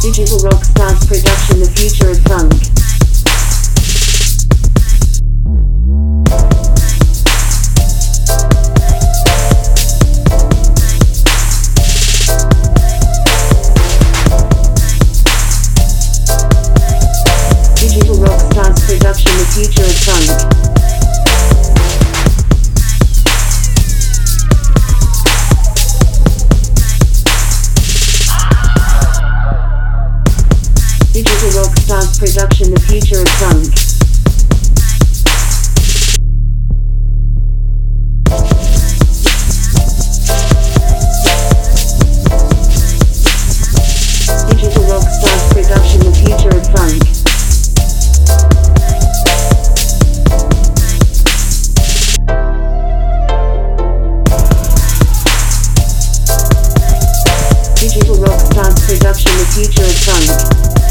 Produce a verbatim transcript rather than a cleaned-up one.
Digital Rockstars production, the future of funk. Digital Rockstars production, the future of funk. Digital Rockstars production, the future of funk. Digital Rockstars production, the future of funk. Digital Rockstars production, the future of funk.